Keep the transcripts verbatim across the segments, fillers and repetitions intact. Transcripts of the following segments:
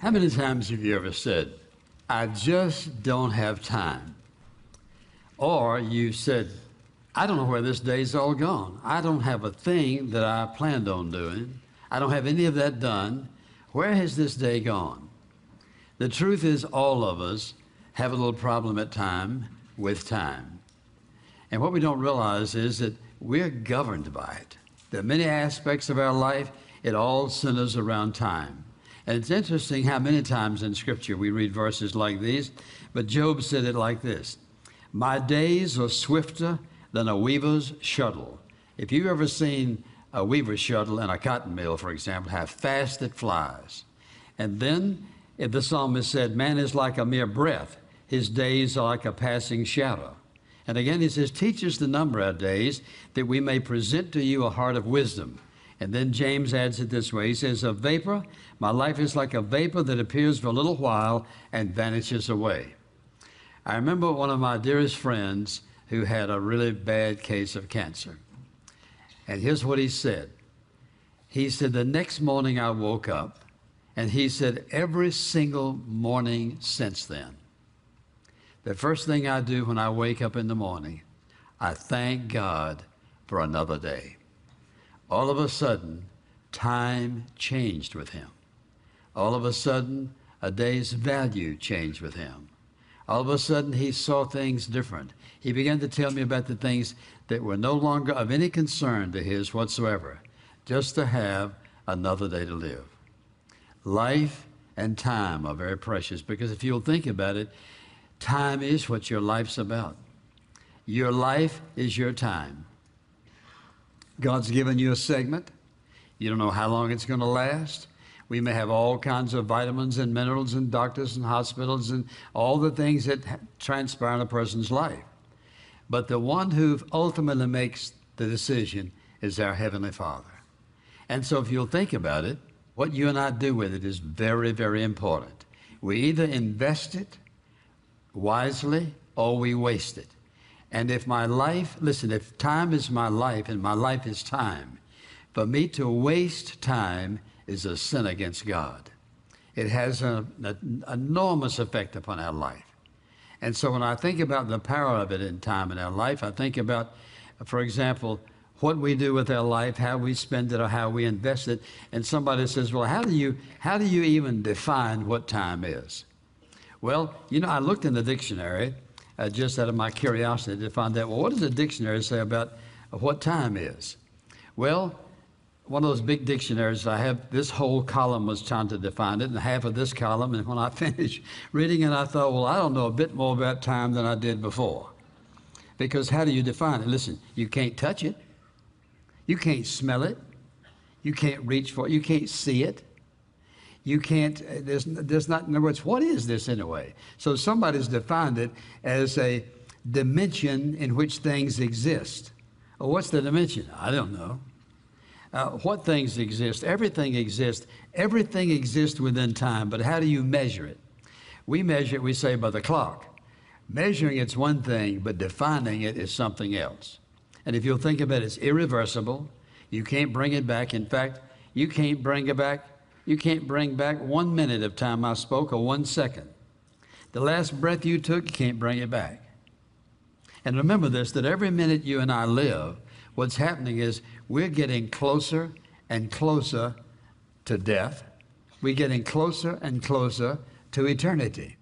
How many times have you ever said, I just don't have time? Or you said, I don't know where this day's all gone. I don't have a thing that I planned on doing. I don't have any of that done. Where has this day gone? The truth is, all of us have a little problem at time with time. And what we don't realize is that we're governed by it. There are many aspects of our life. It all centers around time. And it's interesting how many times in Scripture we read verses like these, but Job said it like this: my days are swifter than a weaver's shuttle. If you've ever seen a weaver's shuttle in a cotton mill, for example, how fast it flies. And then if the psalmist said, man is like a mere breath, his days are like a passing shadow. And again, he says, teach us the number of our days, that we may present to you a heart of wisdom. And then James adds it this way. He says, a vapor, my life is like a vapor that appears for a little while and vanishes away. I remember one of my dearest friends who had a really bad case of cancer. And here's what he said. He said, the next morning I woke up, and he said, every single morning since then, the first thing I do when I wake up in the morning, I thank God for another day. All of a sudden, time changed with him. All of a sudden, a day's value changed with him. All of a sudden, he saw things different. He began to tell me about the things that were no longer of any concern to his whatsoever, just to have another day to live. Life and time are very precious, because if you'll think about it, time is what your life's about. Your life is your time. God's given you a segment. You don't know how long it's going to last. We may have all kinds of vitamins and minerals and doctors and hospitals and all the things that transpire in a person's life. But the one who ultimately makes the decision is our Heavenly Father. And so if you'll think about it, what you and I do with it is very, very important. We either invest it wisely or we waste it. And if my life, listen, if time is my life and my life is time, for me to waste time is a sin against God. It has an, an enormous effect upon our life. And so when I think about the power of it in time in our life, I think about, for example, what we do with our life, how we spend it or how we invest it. And somebody says, well, how do you, how do you even define what time is? Well, you know, I looked in the dictionary uh, just out of my curiosity to find out, well, what does the dictionary say about uh, what time is? Well, one of those big dictionaries, I have this whole column was trying to define it, and half of this column, and when I finished reading it, I thought, well, I don't know a bit more about time than I did before. Because how do you define it? Listen, you can't touch it. You can't smell it. You can't reach for it. You can't see it. You can't, there's, there's not, in other words, what is this anyway? So somebody's defined it as a dimension in which things exist. Well, what's the dimension? I don't know. Uh, what things exist? Everything exists. Everything exists within time, but how do you measure it? We measure it, we say, by the clock. Measuring it's one thing, but defining it is something else. And if you'll think of it, it's irreversible. You can't bring it back. In fact, you can't bring it back. You can't bring back one minute of time I spoke or one second. The last breath you took, you can't bring it back. And remember this, that every minute you and I live, what's happening is we're getting closer and closer to death. We're getting closer and closer to eternity.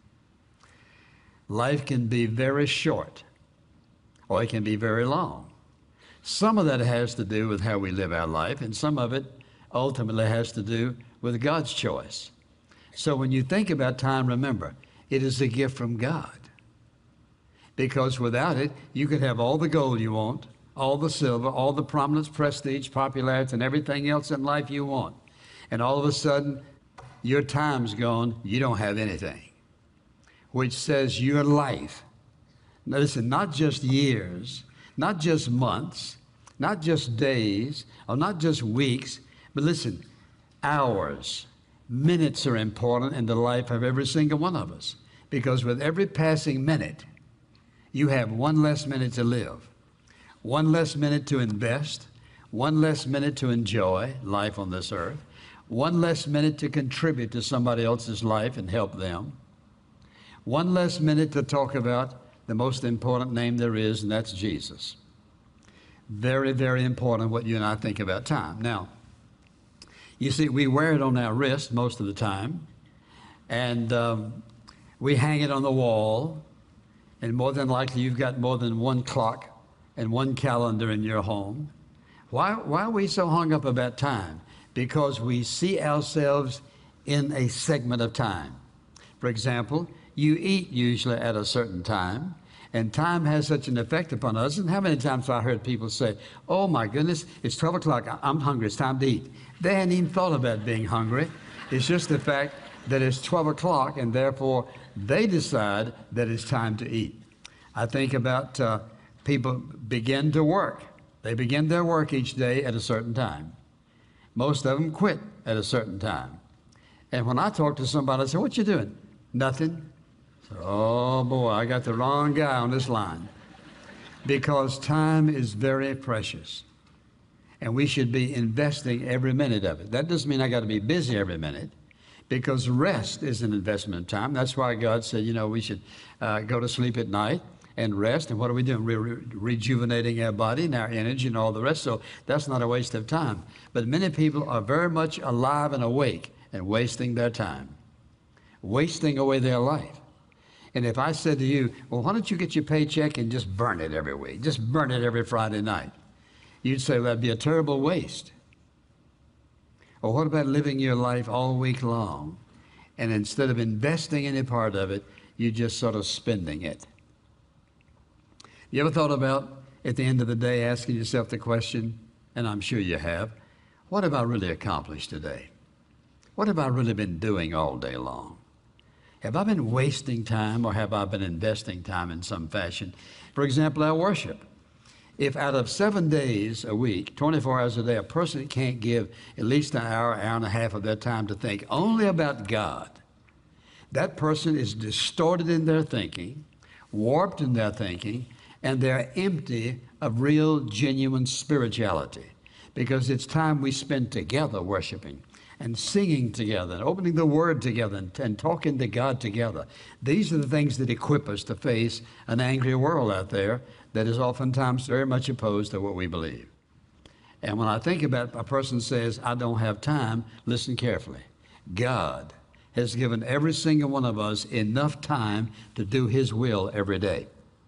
Life can be very short, or it can be very long. Some of that has to do with how we live our life, and some of it ultimately has to do with God's choice. So when you think about time, remember, it is a gift from God. Because without it, you could have all the gold you want, all the silver, all the prominence, prestige, popularity, and everything else in life you want. And all of a sudden, your time's gone, you don't have anything. Which says your life, now listen, not just years, not just months, not just days, or not just weeks, but listen, hours, minutes are important in the life of every single one of us. Because with every passing minute, you have one less minute to live, one less minute to invest, one less minute to enjoy life on this earth, one less minute to contribute to somebody else's life and help them, one less minute to talk about the most important name there is, and that's Jesus. Very, very important what you and I think about time. Now, you see, we wear it on our wrist most of the time, and um, we hang it on the wall, and more than likely you've got more than one clock and one calendar in your home. Why, why are we so hung up about time? Because we see ourselves in a segment of time. For example, you eat usually at a certain time, and time has such an effect upon us. And how many times have I heard people say, oh my goodness, it's twelve o'clock, I'm hungry, it's time to eat. They hadn't even thought about being hungry. It's just the fact that it's twelve o'clock, and therefore they decide that it's time to eat. I think about uh, people begin to work. They begin their work each day at a certain time. Most of them quit at a certain time. And when I talk to somebody, I say, what you doing? Nothing. So, oh boy, I got the wrong guy on this line. Because time is very precious. And we should be investing every minute of it. That doesn't mean I got to be busy every minute, because rest is an investment of time. That's why God said, you know, we should uh, go to sleep at night and rest. And what are we doing? We're re rejuvenating our body and our energy and all the rest. So that's not a waste of time. But many people are very much alive and awake and wasting their time, wasting away their life. And if I said to you, well, why don't you get your paycheck and just burn it every week? Just burn it every Friday night. You'd say, well, that'd be a terrible waste. Or what about living your life all week long, and instead of investing any part of it, you're just sort of spending it? You ever thought about, at the end of the day, asking yourself the question, and I'm sure you have, what have I really accomplished today? What have I really been doing all day long? Have I been wasting time, or have I been investing time in some fashion? For example, our worship. If out of seven days a week, twenty-four hours a day, a person can't give at least an hour, hour and a half of their time to think only about God, that person is distorted in their thinking, warped in their thinking, and they're empty of real, genuine spirituality. Because it's time we spend together worshiping and singing together and opening the Word together and, and talking to God together. These are the things that equip us to face an angry world out there that is oftentimes very much opposed to what we believe. And when I think about a person says, I don't have time, listen carefully. God has given every single one of us enough time to do His will every day.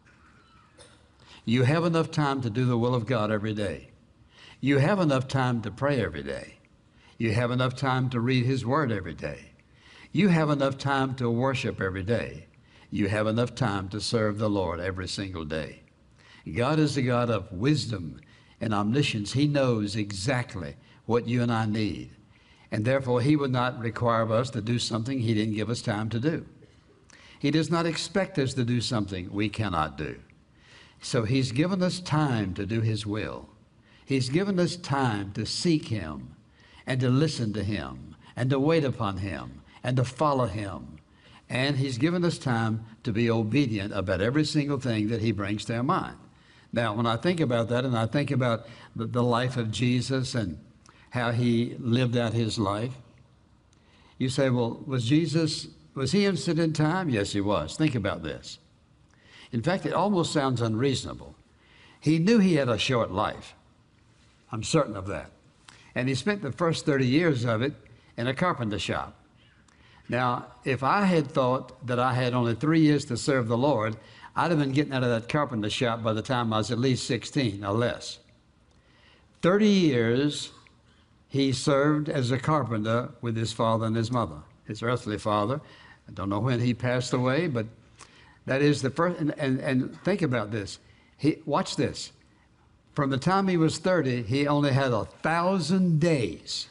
You have enough time to do the will of God every day. You have enough time to pray every day. You have enough time to read His Word every day. You have enough time to worship every day. You have enough time to serve the Lord every single day. God is the God of wisdom and omniscience. He knows exactly what you and I need. And therefore, He would not require of us to do something He didn't give us time to do. He does not expect us to do something we cannot do. So He's given us time to do His will. He's given us time to seek Him and to listen to Him and to wait upon Him and to follow Him. And He's given us time to be obedient about every single thing that He brings to our mind. Now, when I think about that, and I think about the, the life of Jesus and how He lived out His life, you say, well, was Jesus, was He interested in time? Yes, He was. Think about this. In fact, it almost sounds unreasonable. He knew He had a short life. I'm certain of that. And He spent the first thirty years of it in a carpenter shop. Now, if I had thought that I had only three years to serve the Lord, I'd have been getting out of that carpenter shop by the time I was at least sixteen or less. thirty years He served as a carpenter with His father and His mother, His earthly father. I don't know when he passed away, but that is the first. And, and, and think about this. He, watch this. From the time he was thirty, he only had a thousand days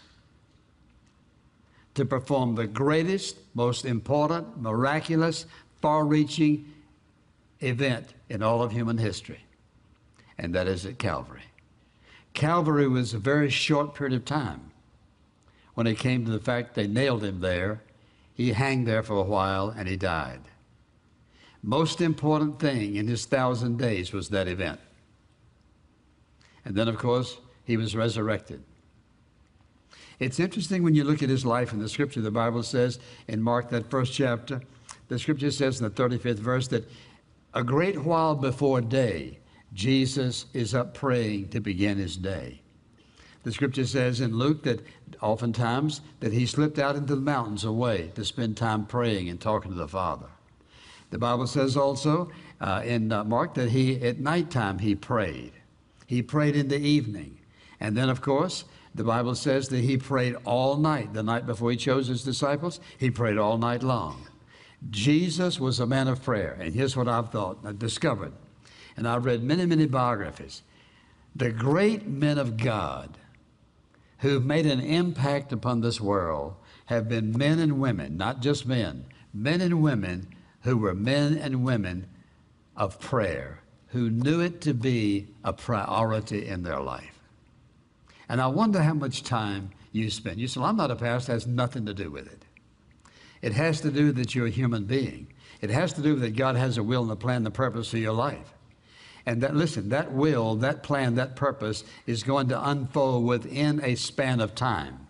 to perform the greatest, most important, miraculous, far-reaching event in all of human history, and that is at Calvary. Calvary was a very short period of time. When it came to the fact they nailed Him there, He hung there for a while and He died. Most important thing in His thousand days was that event. And then, of course, He was resurrected. It's interesting when you look at his life in the scripture. The Bible says in Mark, that first chapter, the scripture says in the thirty-fifth verse that a great while before day, Jesus is up praying to begin his day. The scripture says in Luke that oftentimes that he slipped out into the mountains away to spend time praying and talking to the Father. The Bible says also uh, in uh, Mark that he, at nighttime, he prayed. He prayed in the evening. And then, of course, the Bible says that he prayed all night. The night before he chose his disciples, he prayed all night long. Jesus was a man of prayer. And here's what I've thought, I've discovered. And I've read many, many biographies. The great men of God who've made an impact upon this world have been men and women, not just men, men and women who were men and women of prayer, who knew it to be a priority in their life. And I wonder how much time you spend. You say, well, I'm not a pastor. It has nothing to do with it. It has to do that you're a human being. It has to do that God has a will and a plan and a purpose for your life. And that, listen, that will, that plan, that purpose is going to unfold within a span of time.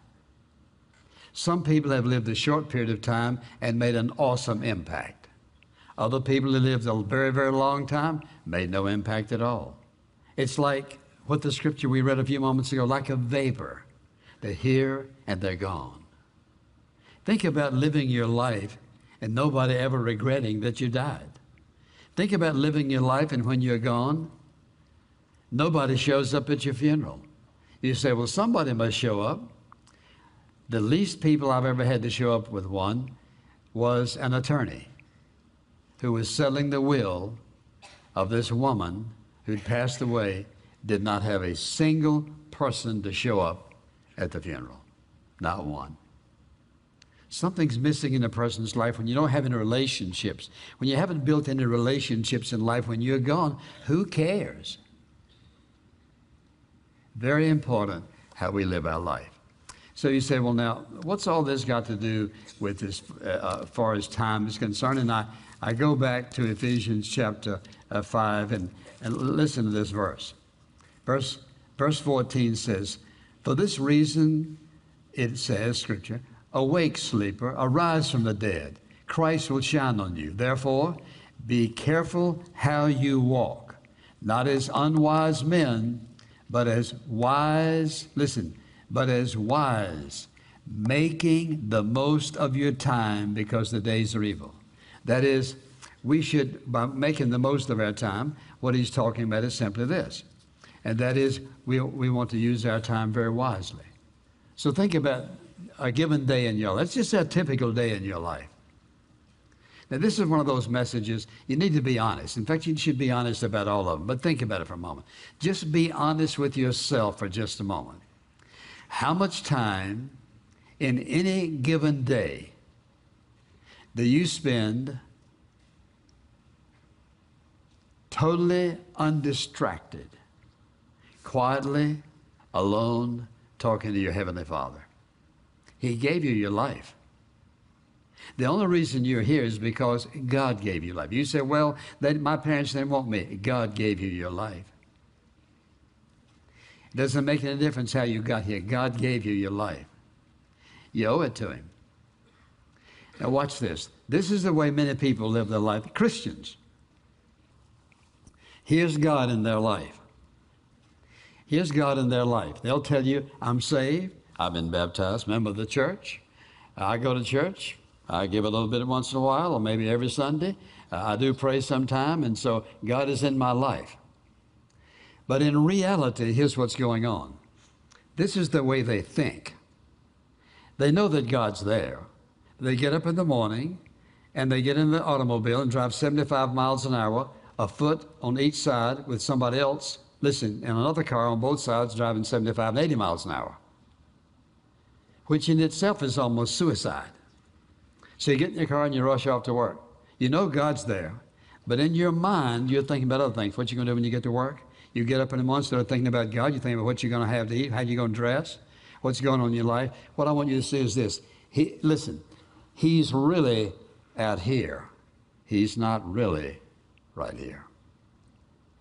Some people have lived a short period of time and made an awesome impact. Other people who lived a very, very long time made no impact at all. It's like what the scripture we read a few moments ago, like a vapor. They're here and they're gone. Think about living your life and nobody ever regretting that you died. Think about living your life and when you're gone, nobody shows up at your funeral. You say, well, somebody must show up. The least people I've ever had to show up with one was an attorney who was settling the will of this woman who'd passed away, did not have a single person to show up at the funeral, not one. Something's missing in a person's life when you don't have any relationships. When you haven't built any relationships in life, when you're gone, who cares? Very important how we live our life. So you say, well, now, what's all this got to do with this uh, as far as time is concerned? And I, I go back to Ephesians chapter uh, five and, and listen to this verse. Verse, verse fourteen says, for this reason, it says, Scripture, awake, sleeper, arise from the dead. Christ will shine on you. Therefore, be careful how you walk, not as unwise men, but as wise, listen, but as wise, making the most of your time because the days are evil. That is, we should, by making the most of our time, what he's talking about is simply this, and that is we, we want to use our time very wisely. So think about a given day in your life. Let's just say a typical day in your life. Now, this is one of those messages, you need to be honest. In fact, you should be honest about all of them, but think about it for a moment. Just be honest with yourself for just a moment. How much time in any given day do you spend totally undistracted, quietly, alone, talking to your Heavenly Father? He gave you your life. The only reason you're here is because God gave you life. You say, well, they, my parents didn't want me. God gave you your life. It doesn't make any difference how you got here. God gave you your life. You owe it to him. Now watch this. This is the way many people live their life. Christians. Here's God in their life. Here's God in their life. They'll tell you, I'm saved. I've been baptized, member of the church. I go to church. I give a little bit once in a while, or maybe every Sunday. Uh, I do pray sometime, and so God is in my life. But in reality, here's what's going on. This is the way they think. They know that God's there. They get up in the morning, and they get in the automobile and drive seventy-five miles an hour, a foot on each side with somebody else, listen, in another car on both sides driving seventy-five and eighty miles an hour, which in itself is almost suicide. So you get in your car and you rush off to work. You know God's there, but in your mind, you're thinking about other things. What you going to do when you get to work? You get up in the morning, start thinking about God. You think about what you're going to have to eat, how you're going to dress, what's going on in your life. What I want you to see is this. He, listen, he's really out here. He's not really right here.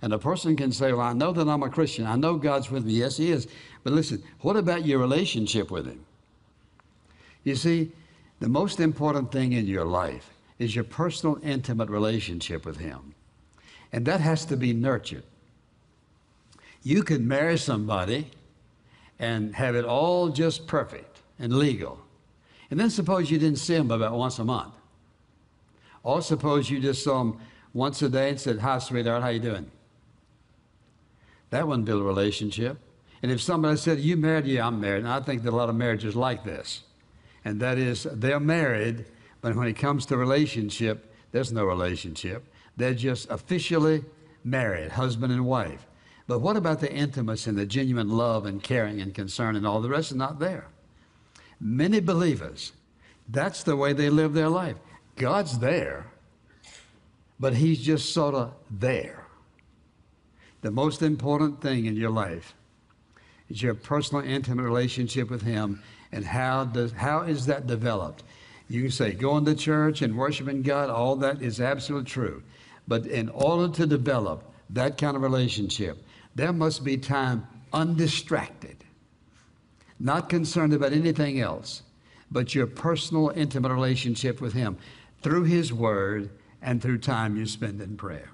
And a person can say, well, I know that I'm a Christian. I know God's with me. Yes, he is. But listen, what about your relationship with him? You see, the most important thing in your life is your personal, intimate relationship with him. And that has to be nurtured. You can marry somebody and have it all just perfect and legal. And then suppose you didn't see him about once a month. Or suppose you just saw him once a day and said, hi, sweetheart, how you doing? That wouldn't build a relationship. And if somebody said, you married? Yeah, I'm married. And I think that a lot of marriages like this. And that is, they're married, but when it comes to relationship, there's no relationship. They're just officially married, husband and wife. But what about the intimacy and the genuine love and caring and concern and all the rest is not there? Many believers, that's the way they live their life. God's there, but he's just sort of there. The most important thing in your life is your personal, intimate relationship with him. And how does how is that developed? You can say going to church and worshiping God, all that is absolutely true. But in order to develop that kind of relationship, there must be time undistracted, not concerned about anything else, but your personal, intimate relationship with him through his word and through time you spend in prayer.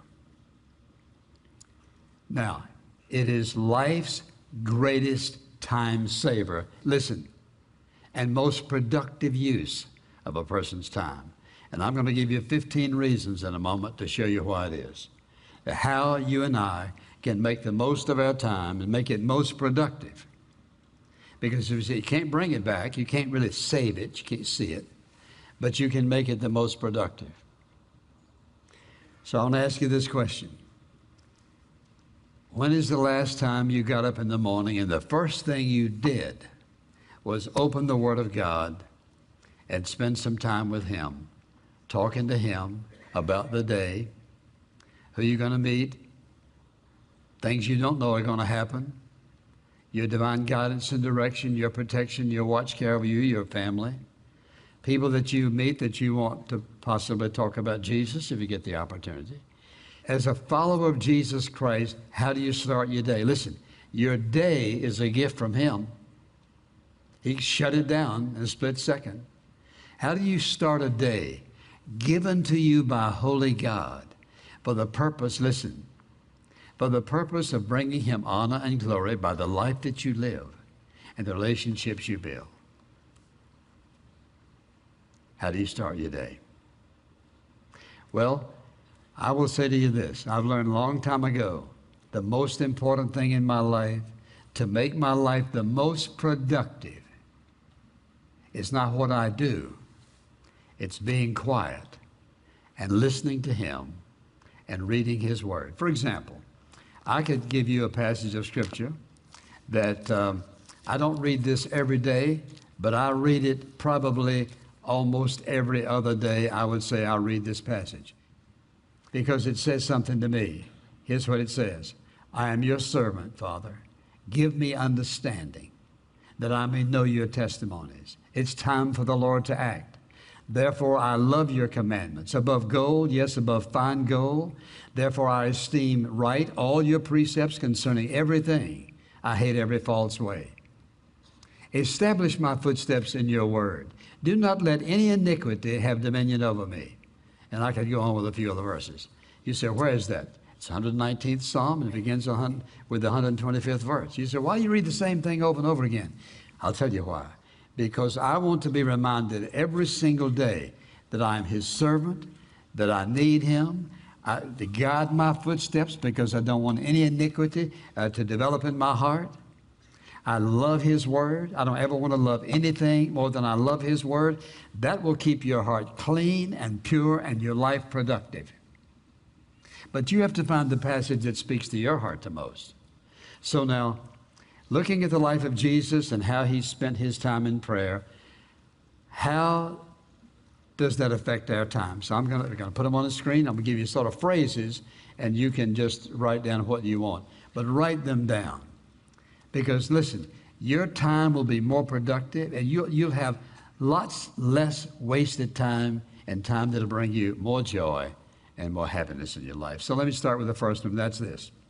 Now, it is life's greatest time saver. Listen, and most productive use of a person's time. And I'm going to give you fifteen reasons in a moment to show you why it is. How you and I can make the most of our time and make it most productive. Because you can't bring it back, you can't really save it, you can't see it, but you can make it the most productive. So I want to ask you this question. When is the last time you got up in the morning and the first thing you did was open the Word of God and spend some time with him, talking to him about the day, who you're going to meet, things you don't know are going to happen, your divine guidance and direction, your protection, your watch care over you, your family, people that you meet that you want to possibly talk about Jesus if you get the opportunity. As a follower of Jesus Christ, how do you start your day? Listen, your day is a gift from him. He shut it down in a split second. How do you start a day given to you by holy God for the purpose, listen, for the purpose of bringing him honor and glory by the life that you live and the relationships you build? How do you start your day? Well, I will say to you this. I've learned a long time ago, the most important thing in my life, to make my life the most productive, it's not what I do. It's being quiet and listening to him and reading his word. For example, I could give you a passage of scripture that um, I don't read this every day, but I read it probably almost every other day. I would say I read this passage because it says something to me. Here's what it says. I am your servant, Father. Give me understanding that I may know your testimonies. It's time for the Lord to act. Therefore, I love your commandments. Above gold, yes, above fine gold. Therefore, I esteem right all your precepts concerning everything. I hate every false way. Establish my footsteps in your word. Do not let any iniquity have dominion over me. And I could go on with a few other verses. You say, where is that? It's one hundred nineteenth Psalm, and it begins with the one hundred twenty-fifth verse. You say, why do you read the same thing over and over again? I'll tell you why. Because I want to be reminded every single day that I am his servant, that I need him I, to guide my footsteps because I don't want any iniquity uh, to develop in my heart. I love his word. I don't ever want to love anything more than I love his word. That will keep your heart clean and pure and your life productive. But you have to find the passage that speaks to your heart the most. So now, looking at the life of Jesus and how he spent his time in prayer, how does that affect our time? So I'm going to, going to put them on the screen. I'm going to give you sort of phrases, and you can just write down what you want. But write them down. Because, listen, your time will be more productive, and you'll, you'll have lots less wasted time and time that'll bring you more joy and more happiness in your life. So let me start with the first one. That's this.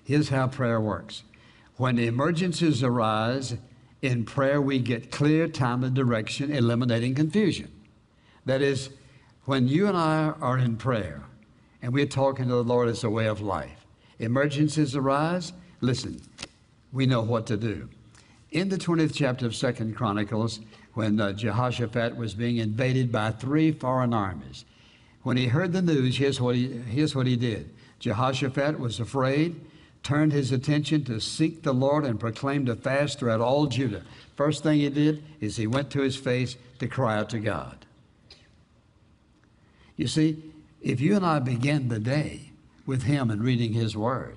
Here's how prayer works. When emergencies arise, in prayer we get clear, timely direction, eliminating confusion. That is, when you and I are in prayer and we're talking to the Lord as a way of life, emergencies arise, listen, we know what to do. In the twentieth chapter of Second Chronicles, when uh, Jehoshaphat was being invaded by three foreign armies, when he heard the news, here's what he, here's what he did. Jehoshaphat was afraid, turned his attention to seek the Lord and proclaimed a fast throughout all Judah. First thing he did is he went to his face to cry out to God. You see, if you and I begin the day with him and reading his word,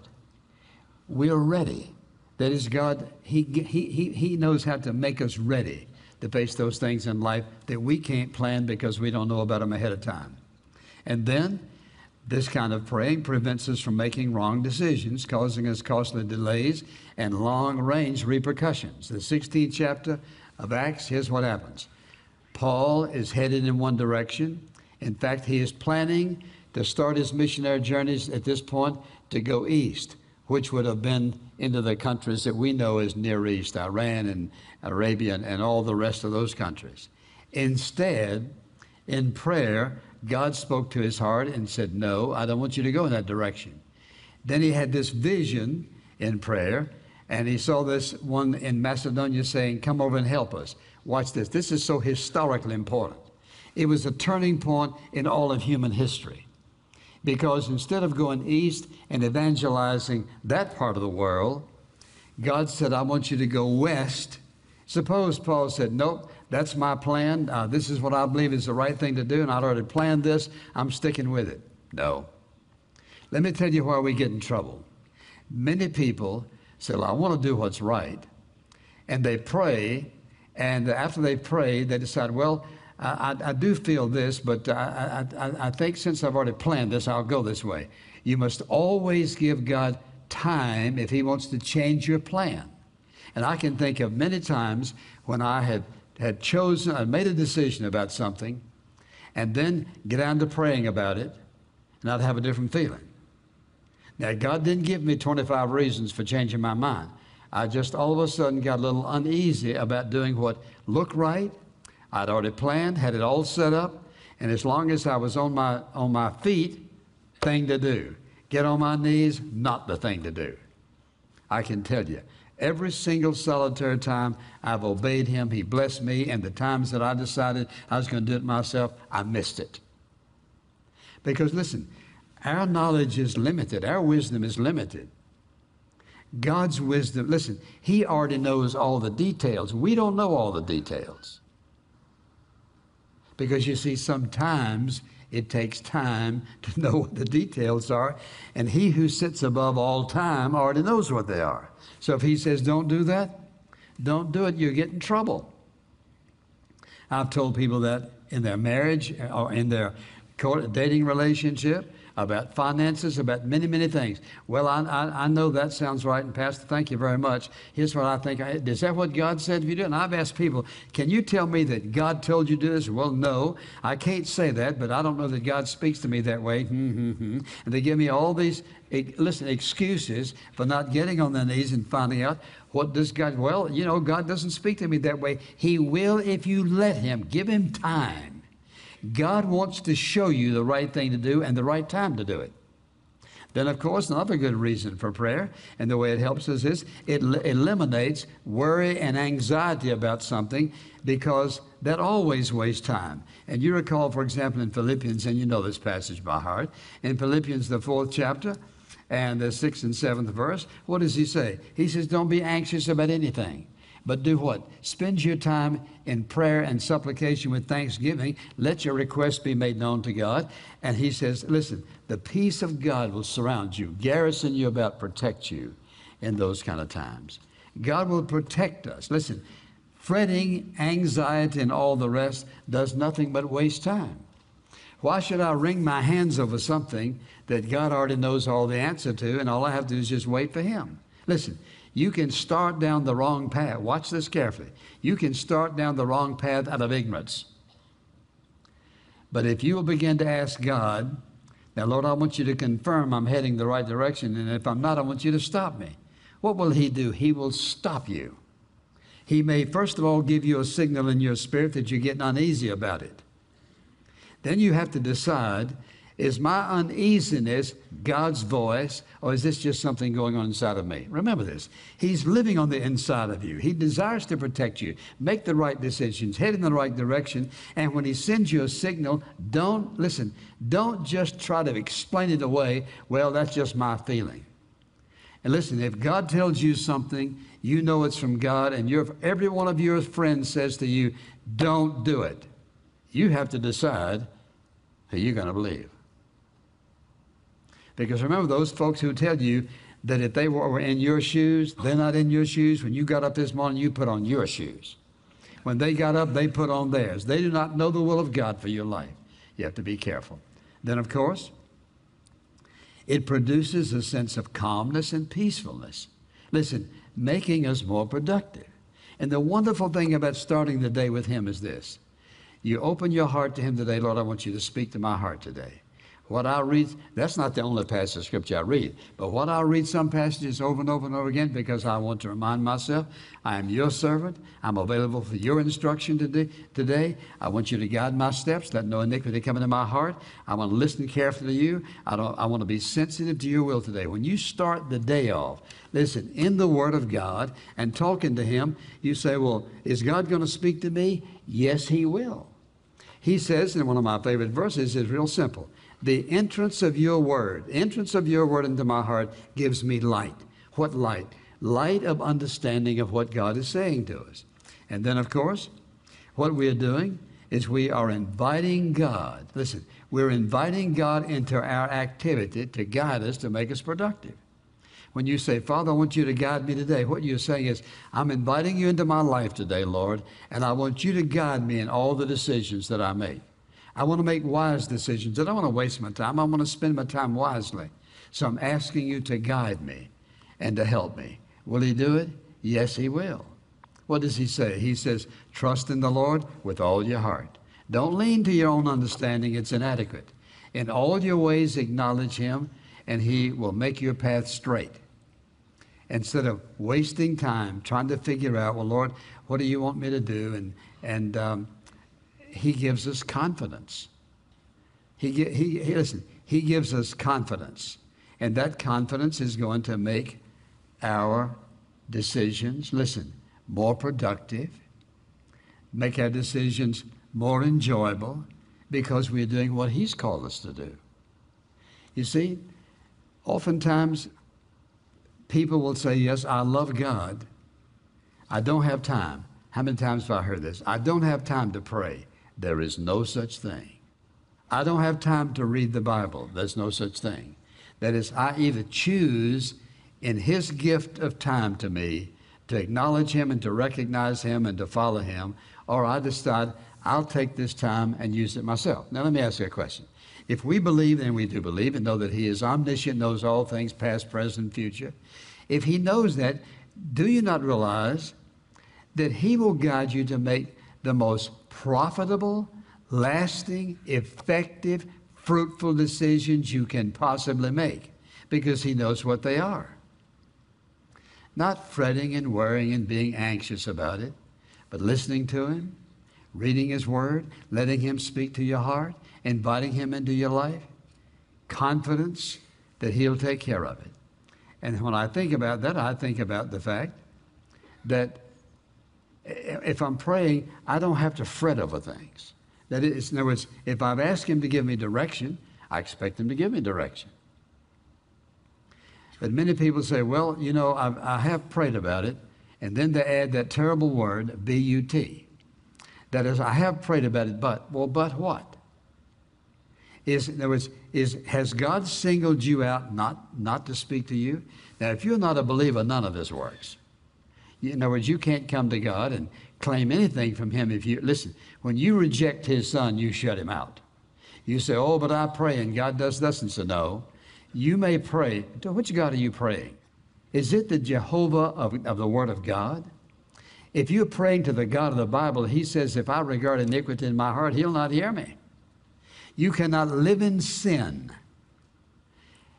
we are ready. That is, God, he, he, he, he knows how to make us ready to face those things in life that we can't plan because we don't know about them ahead of time. And then this kind of praying prevents us from making wrong decisions, causing us costly delays and long-range repercussions. The sixteenth chapter of Acts, here's what happens. Paul is headed in one direction. In fact, he is planning to start his missionary journeys at this point to go east, which would have been into the countries that we know as Near East, Iran and Arabia and all the rest of those countries. Instead, in prayer, God spoke to his heart and said, no, I don't want you to go in that direction. Then he had this vision in prayer, and he saw this one in Macedonia saying, come over and help us. Watch this. This is so historically important. It was a turning point in all of human history, because instead of going east and evangelizing that part of the world, God said, I want you to go west. Suppose Paul said, nope, that's my plan. Uh, this is what I believe is the right thing to do, and I'd already planned this. I'm sticking with it. No. Let me tell you why we get in trouble. Many people say, well, I want to do what's right. And they pray, and after they pray, they decide, well, I, I, I do feel this, but I, I, I think since I've already planned this, I'll go this way. You must always give God time if he wants to change your plan. And I can think of many times when I had, had chosen, I made a decision about something, and then get down to praying about it, and I'd have a different feeling. Now, God didn't give me twenty-five reasons for changing my mind. I just all of a sudden got a little uneasy about doing what looked right. I'd already planned, had it all set up, and as long as I was on my, on my feet, thing to do. Get on my knees, not the thing to do. I can tell you, every single solitary time I've obeyed him, he blessed me, and the times that I decided I was going to do it myself, I missed it. Because listen, our knowledge is limited. Our wisdom is limited. God's wisdom, listen, he already knows all the details. We don't know all the details. Because you see, sometimes it takes time to know what the details are, and he who sits above all time already knows what they are. So if he says, don't do that, don't do it, you get in trouble. I've told people that in their marriage or in their dating relationship, about finances, about many, many things. Well, I, I, I know that sounds right, and Pastor, thank you very much. Here's what I think. I, is that what God said if you do? And I've asked people, can you tell me that God told you to do this? Well, no, I can't say that, but I don't know that God speaks to me that way. And they give me all these, listen, excuses for not getting on their knees and finding out what does God, well, you know, God doesn't speak to me that way. He will if you let him. Give him time. God wants to show you the right thing to do and the right time to do it. Then, of course, another good reason for prayer, and the way it helps us is it l- eliminates worry and anxiety about something, because that always wastes time. And you recall, for example, in Philippians, and you know this passage by heart, in Philippians, the fourth chapter, and the sixth and seventh verse, what does he say? He says, don't be anxious about anything. But do what? Spend your time in prayer and supplication with thanksgiving. Let your requests be made known to God. And he says, listen, the peace of God will surround you, garrison you about, protect you in those kind of times. God will protect us. Listen, fretting, anxiety, and all the rest does nothing but waste time. Why should I wring my hands over something that God already knows all the answer to, and all I have to do is just wait for him? Listen, you can start down the wrong path. Watch this carefully. You can start down the wrong path out of ignorance. But if you will begin to ask God Now, Lord, I want you to confirm I'm heading the right direction, and if I'm not, I want you to stop me. What will he do? He will stop you. He may, first of all, give you a signal in your spirit that you're getting uneasy about it. Then you have to decide, is my uneasiness God's voice, or is this just something going on inside of me? Remember this. He's living on the inside of you. He desires to protect you. Make the right decisions. Head in the right direction. And when he sends you a signal, don't, listen, don't just try to explain it away. Well, that's just my feeling. And listen, if God tells you something, you know it's from God, and your, every one of your friends says to you, don't do it. You have to decide who you're going to believe. Because remember, those folks who tell you that if they were in your shoes, they're not in your shoes. When you got up this morning, you put on your shoes. When they got up, they put on theirs. They do not know the will of God for your life. You have to be careful. Then, of course, it produces a sense of calmness and peacefulness. Listen, making us more productive. And the wonderful thing about starting the day with him is this. You open your heart to him today. Lord, I want you to speak to my heart today. What I read, that's not the only passage of Scripture I read, but what I read some passages over and over and over again because I want to remind myself, I am your servant. I'm available for your instruction today. today. I want you to guide my steps. Let no iniquity come into my heart. I want to listen carefully to you. I, don't, I want to be sensitive to your will today. When you start the day off, listen, in the Word of God and talking to him, you say, well, is God going to speak to me? Yes, he will. He says, in one of my favorite verses, is real simple. The entrance of your word, entrance of your word into my heart gives me light. What light? Light of understanding of what God is saying to us. And then, of course, what we are doing is we are inviting God. Listen, we're inviting God into our activity to guide us, to make us productive. When you say, Father, I want you to guide me today, what you're saying is, I'm inviting you into my life today, Lord, and I want you to guide me in all the decisions that I make. I want to make wise decisions. I don't want to waste my time. I want to spend my time wisely. So I'm asking you to guide me and to help me. Will he do it? Yes, he will. What does he say? He says, trust in the Lord with all your heart. Don't lean to your own understanding. It's inadequate. In all your ways, acknowledge him, and he will make your path straight. Instead of wasting time trying to figure out, well, Lord, what do you want me to do? And, and, um, He gives us confidence. He, he, he, listen, he gives us confidence. And that confidence is going to make our decisions, listen, more productive, make our decisions more enjoyable because we're doing what he's called us to do. You see, oftentimes people will say, yes, I love God. I don't have time. How many times have I heard this? I don't have time to pray. There is no such thing. I don't have time to read the Bible. There's no such thing. That is, I either choose in his gift of time to me to acknowledge him and to recognize him and to follow him, or I decide I'll take this time and use it myself. Now, let me ask you a question. If we believe, and we do believe, and know that he is omniscient, knows all things, past, present, future, if he knows that, do you not realize that he will guide you to make the most profitable, lasting, effective, fruitful decisions you can possibly make because he knows what they are. Not fretting and worrying and being anxious about it, but listening to him, reading his word, letting him speak to your heart, inviting him into your life, confidence that he'll take care of it. And when I think about that, I think about the fact that if I'm praying, I don't have to fret over things. That is, in other words, if I've asked him to give me direction, I expect him to give me direction. But many people say, well, you know, I've, I have prayed about it, and then they add that terrible word, B U T. That is, I have prayed about it, but, well, but what? Is, in other words, is, has God singled you out not, not to speak to you? Now, if you're not a believer, none of this works. In other words, you can't come to God and claim anything from him if you, listen, when you reject his son, you shut him out. You say, oh, but I pray and God does this and so. No, you may pray. To which God are you praying? Is it the Jehovah of, of the Word of God? If you're praying to the God of the Bible, he says, if I regard iniquity in my heart, he'll not hear me. You cannot live in sin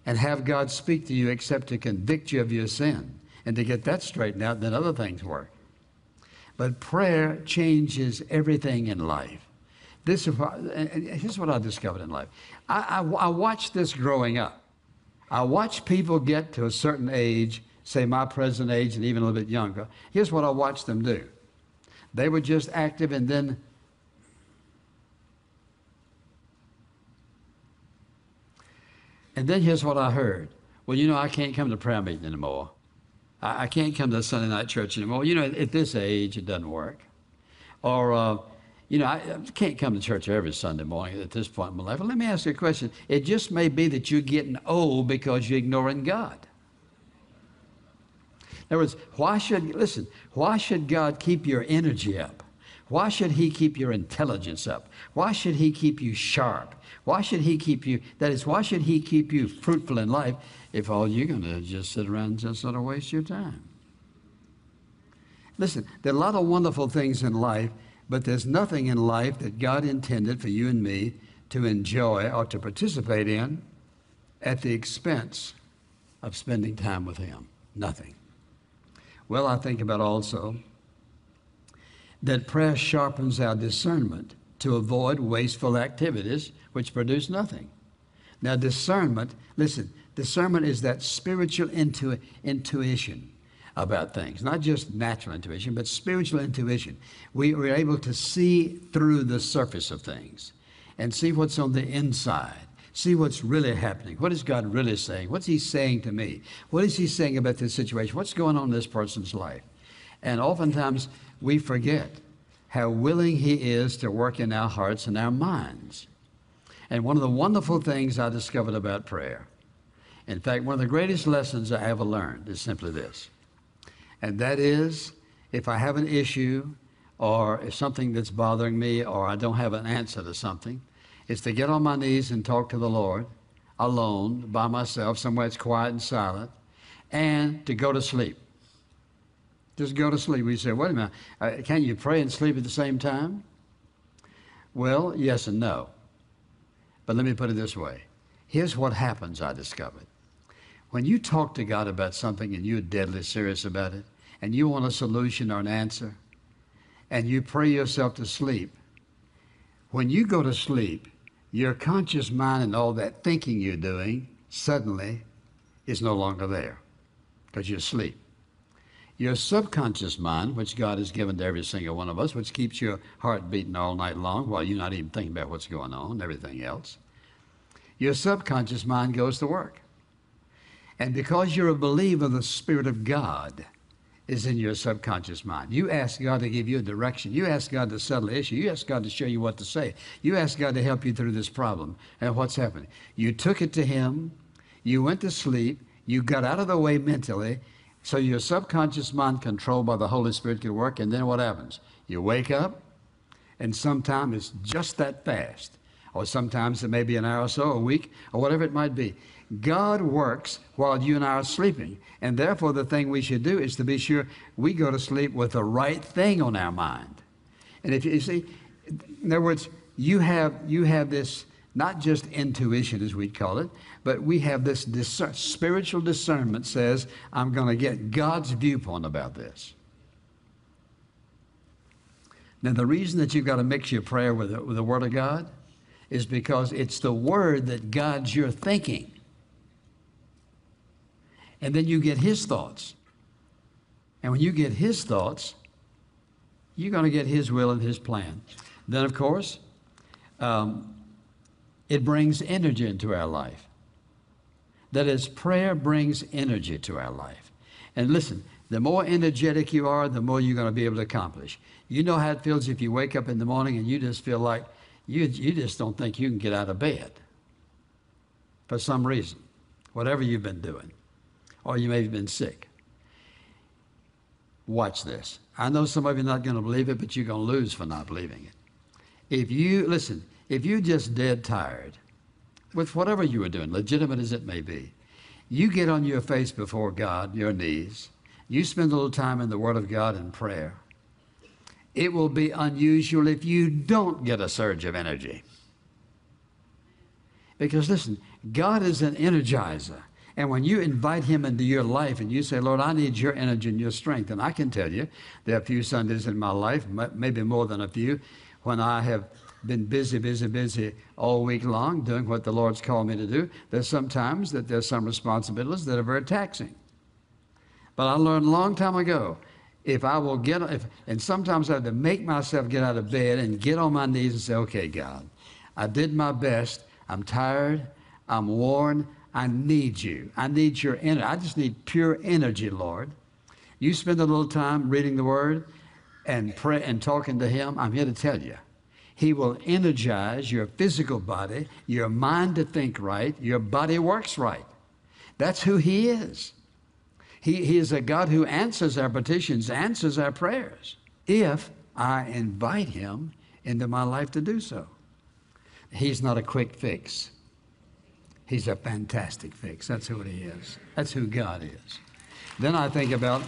and have God speak to you except to convict you of your sin. And to get that straightened out, then other things work. But prayer changes everything in life. This is what, and here's what I discovered in life. I, I, I watched this growing up. I watched people get to a certain age, say my present age and even a little bit younger. Here's what I watched them do. They were just active, and then and then here's what I heard. Well, you know, I can't come to prayer meeting anymore. I, I can't come to Sunday night church anymore. You know, at this age, it doesn't work. Or, uh, you know, I, I can't come to church every Sunday morning at this point in my life. Well, let me ask you a question. It just may be that you're getting old because you're ignoring God. In other words, why should, listen, why should God keep your energy up? Why should he keep your intelligence up? Why should he keep you sharp? Why should he keep you, that is, why should he keep you fruitful in life if all you're going to just sit around and just sort of waste your time? Listen, there are a lot of wonderful things in life, but there's nothing in life that God intended for you and me to enjoy or to participate in at the expense of spending time with him. Nothing. Well, I think about also that prayer sharpens our discernment to avoid wasteful activities which produce nothing. Now, discernment, listen, discernment is that spiritual intu- intuition about things, not just natural intuition, but spiritual intuition. We are able to see through the surface of things and see what's on the inside. See what's really happening. What is God really saying? What's he saying to me? What is he saying about this situation? What's going on in this person's life? And oftentimes we forget how willing he is to work in our hearts and our minds. And one of the wonderful things I discovered about prayer, in fact, one of the greatest lessons I ever learned is simply this. And that is, if I have an issue or if something that's bothering me or I don't have an answer to something, is to get on my knees and talk to the Lord alone, by myself, somewhere it's quiet and silent, and to go to sleep. Just go to sleep. We say, wait a minute, uh, can you pray and sleep at the same time? Well, yes and no. But let me put it this way. Here's what happens, I discovered. When you talk to God about something and you're deadly serious about it, and you want a solution or an answer, and you pray yourself to sleep, when you go to sleep, your conscious mind and all that thinking you're doing suddenly is no longer there because you're asleep. Your subconscious mind, which God has given to every single one of us, which keeps your heart beating all night long while you're not even thinking about what's going on and everything else, your subconscious mind goes to work. And because you're a believer, the Spirit of God is in your subconscious mind. You ask God to give you a direction. You ask God to settle the issue. You ask God to show you what to say. You ask God to help you through this problem. And what's happening? You took it to him. You went to sleep. You got out of the way mentally. So your subconscious mind, controlled by the Holy Spirit, can work. And then what happens? You wake up, and sometimes it's just that fast. Or sometimes it may be an hour or so, a week, or whatever it might be. God works while you and I are sleeping. And therefore, the thing we should do is to be sure we go to sleep with the right thing on our mind. And if you, you see, in other words, you have, you have this, not just intuition as we'd call it, but we have this discern, spiritual discernment says, I'm going to get God's viewpoint about this. Now, the reason that you've got to mix your prayer with the, with the Word of God is because it's the Word that guides your thinking. And then you get his thoughts. And when you get his thoughts, you're going to get his will and his plan. Then, of course, um, it brings energy into our life. That is, prayer brings energy to our life. And listen, the more energetic you are, the more you're going to be able to accomplish. You know how it feels if you wake up in the morning and you just feel like you, you just don't think you can get out of bed for some reason, whatever you've been doing. Or you may have been sick. Watch this. I know some of you are not going to believe it, but you're going to lose for not believing it. If you, listen, if you're just dead tired with whatever you were doing, legitimate as it may be, you get on your face before God, your knees, you spend a little time in the Word of God and prayer, it will be unusual if you don't get a surge of energy. Because listen, God is an energizer. And when you invite him into your life and you say, Lord, I need your energy and your strength, and I can tell you, there are a few Sundays in my life, maybe more than a few, when I have been busy, busy, busy all week long doing what the Lord's called me to do. There's sometimes that there's some responsibilities that are very taxing. But I learned a long time ago, if I will get, if, and sometimes I have to make myself get out of bed and get on my knees and say, okay, God, I did my best. I'm tired. I'm worn. I need you. I need your energy. I just need pure energy, Lord. You spend a little time reading the Word and pray and talking to him. I'm here to tell you, he will energize your physical body, your mind to think right, your body works right. That's who he is. He, he is a God who answers our petitions, answers our prayers, if I invite him into my life to do so. He's not a quick fix. He's a fantastic fix. That's who he is. That's who God is. Then I think about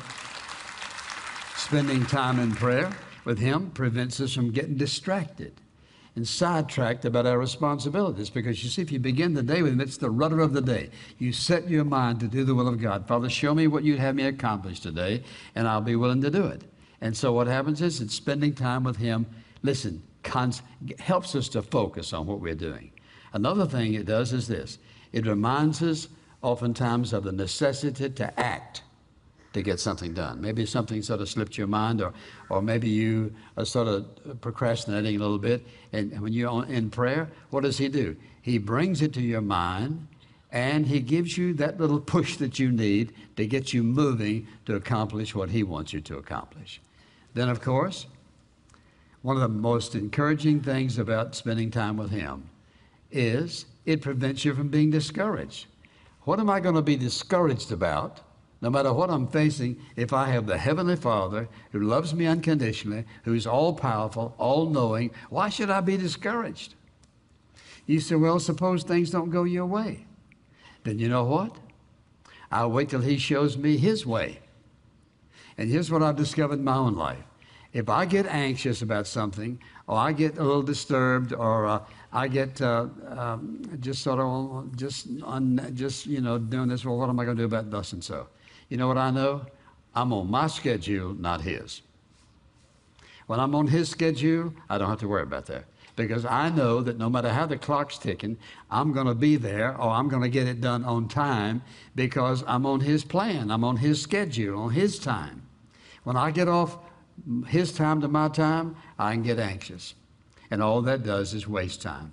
spending time in prayer with him prevents us from getting distracted and sidetracked about our responsibilities. Because you see, if you begin the day with him, it's the rudder of the day. You set your mind to do the will of God. Father, show me what you'd have me accomplish today, and I'll be willing to do it. And so what happens is it's spending time with him, listen, cons- helps us to focus on what we're doing. Another thing it does is this. It reminds us oftentimes of the necessity to act to get something done. Maybe something sort of slipped your mind, or or maybe you are sort of procrastinating a little bit. And when you're in prayer, what does he do? He brings it to your mind, and he gives you that little push that you need to get you moving to accomplish what he wants you to accomplish. Then, of course, one of the most encouraging things about spending time with him is it prevents you from being discouraged. What am I going to be discouraged about, no matter what I'm facing, if I have the Heavenly Father who loves me unconditionally, who's all-powerful, all-knowing? Why should I be discouraged? You say, well, suppose things don't go your way. Then you know what? I'll wait till he shows me his way. And here's what I've discovered in my own life. If I get anxious about something, or I get a little disturbed, or uh, I get uh, um, just sort of just, un, just, you know, doing this, well, what am I going to do about thus and so? You know what I know? I'm on my schedule, not his. When I'm on his schedule, I don't have to worry about that. Because I know that no matter how the clock's ticking, I'm going to be there, or I'm going to get it done on time, because I'm on his plan. I'm on his schedule, on his time. When I get off his time to my time, I can get anxious. And all that does is waste time.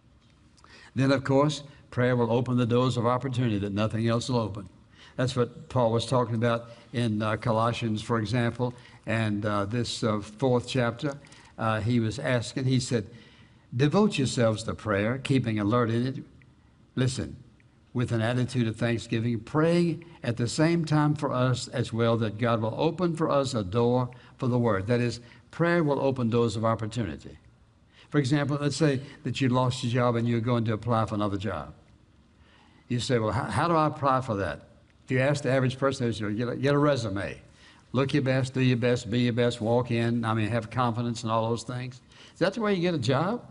Then, of course, prayer will open the doors of opportunity that nothing else will open. That's what Paul was talking about in uh, Colossians, for example, and uh, this uh, fourth chapter. Uh, he was asking, he said, devote yourselves to prayer, keeping alert in it. Listen, with an attitude of thanksgiving, praying at the same time for us as well, that God will open for us a door for the word. That is, prayer will open doors of opportunity. For example, let's say that you lost your job and you're going to apply for another job. You say, well, how, how do I apply for that? If you ask the average person, they say, get a, get a resume. Look your best, do your best, be your best, walk in, I mean, have confidence and all those things. Is that the way you get a job?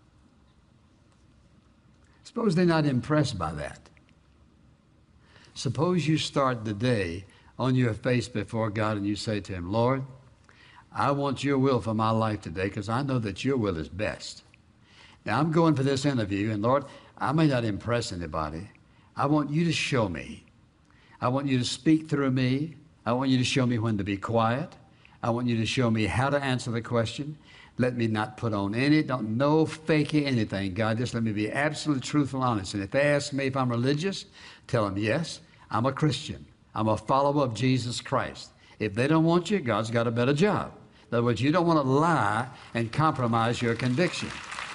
Suppose they're not impressed by that. Suppose you start the day on your face before God and you say to him, Lord, I want your will for my life today, because I know that your will is best. Now, I'm going for this interview, and Lord, I may not impress anybody. I want you to show me. I want you to speak through me. I want you to show me when to be quiet. I want you to show me how to answer the question. Let me not put on any, don't, no faking anything. God, just let me be absolutely truthful and honest. And if they ask me if I'm religious, tell them, yes, I'm a Christian. I'm a follower of Jesus Christ. If they don't want you, God's got a better job. In other words, you don't want to lie and compromise your conviction.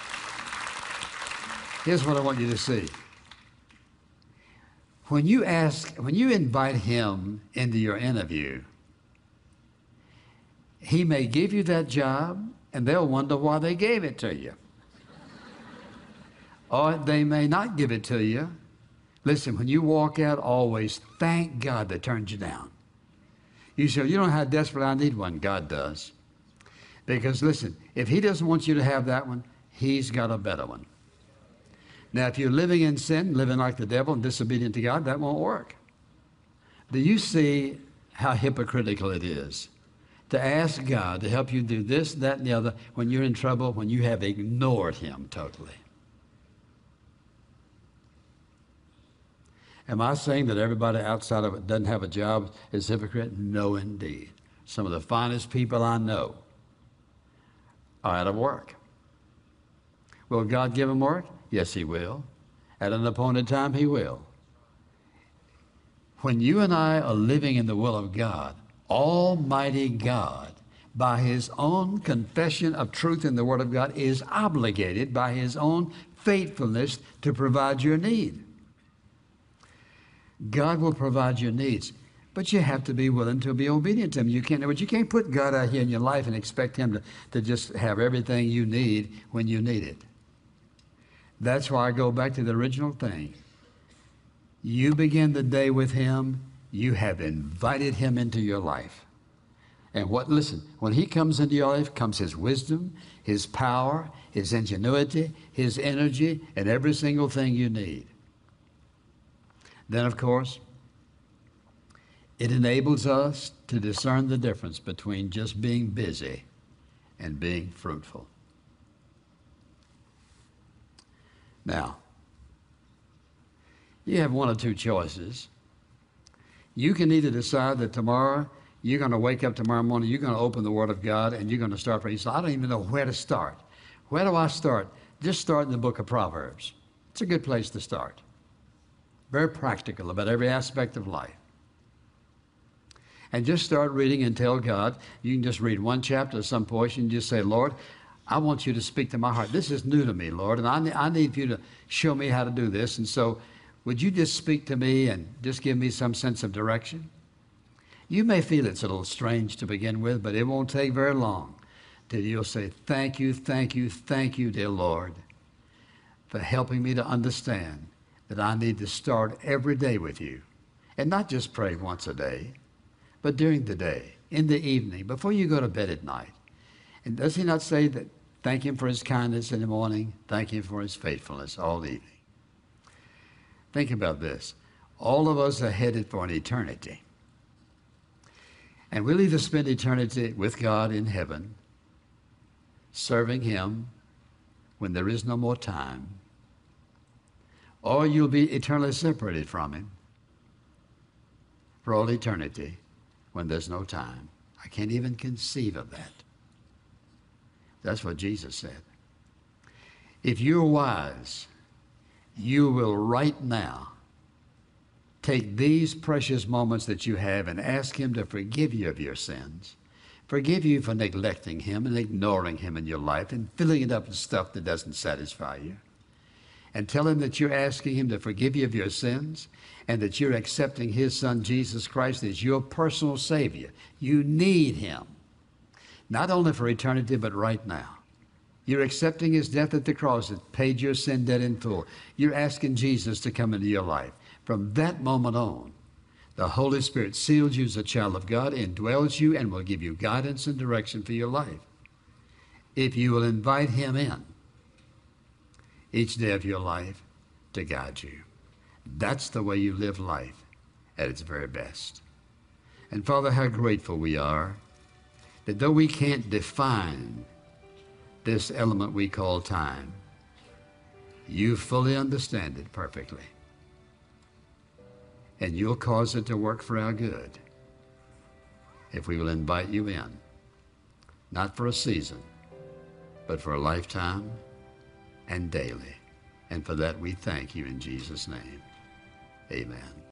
Here's what I want you to see. When you ask, when you invite him into your interview, he may give you that job, and they'll wonder why they gave it to you. Or they may not give it to you. Listen, when you walk out, always thank God they turned you down. You say, you don't know how desperate I need one. God does. Because listen, if he doesn't want you to have that one, he's got a better one. Now, if you're living in sin, living like the devil and disobedient to God, that won't work. Do you see how hypocritical it is to ask God to help you do this, that, and the other when you're in trouble, when you have ignored him totally? Am I saying that everybody outside of it doesn't have a job is hypocrite? No, indeed. Some of the finest people I know are out of work. Will God give them work? Yes, he will. At an appointed time, he will. When you and I are living in the will of God, Almighty God, by his own confession of truth in the Word of God, is obligated by his own faithfulness to provide your need. God will provide your needs, but you have to be willing to be obedient to him. You can't, but you can't put God out here in your life and expect him to, to just have everything you need when you need it. That's why I go back to the original thing. You begin the day with him, you have invited him into your life. And what, listen, when he comes into your life comes his wisdom, his power, his ingenuity, his energy, and every single thing you need. Then, of course, it enables us to discern the difference between just being busy and being fruitful. Now, you have one or two choices. You can either decide that tomorrow you're going to wake up tomorrow morning, you're going to open the Word of God, and you're going to start praying. So I don't even know where to start. Where do I start? Just start in the book of Proverbs. It's a good place to start. Very practical about every aspect of life. And just start reading and tell God. You can just read one chapter, some portion, and just say, Lord, I want you to speak to my heart. This is new to me, Lord, and I need, I need you to show me how to do this. And so would you just speak to me and just give me some sense of direction? You may feel it's a little strange to begin with, but it won't take very long till you'll say, thank you, thank you, thank you, dear Lord, for helping me to understand that I need to start every day with you. And not just pray once a day, but during the day, in the evening, before you go to bed at night. And does he not say that thank him for his kindness in the morning, thank him for his faithfulness all evening? Think about this. All of us are headed for an eternity. And we'll either spend eternity with God in heaven, serving him when there is no more time, or you'll be eternally separated from him for all eternity when there's no time. I can't even conceive of that. That's what Jesus said. If you're wise, you will right now take these precious moments that you have and ask him to forgive you of your sins, forgive you for neglecting him and ignoring him in your life and filling it up with stuff that doesn't satisfy you. And tell him that you're asking him to forgive you of your sins and that you're accepting his son, Jesus Christ, as your personal Savior. You need him, not only for eternity, but right now. You're accepting his death at the cross that paid your sin debt in full. You're asking Jesus to come into your life. From that moment on, the Holy Spirit seals you as a child of God, indwells you, and will give you guidance and direction for your life. If you will invite him in each day of your life to guide you. That's the way you live life at its very best. And Father, how grateful we are that though we can't define this element we call time, you fully understand it perfectly. And you'll cause it to work for our good if we will invite you in, not for a season, but for a lifetime and daily. And for that we thank you in Jesus' name. Amen.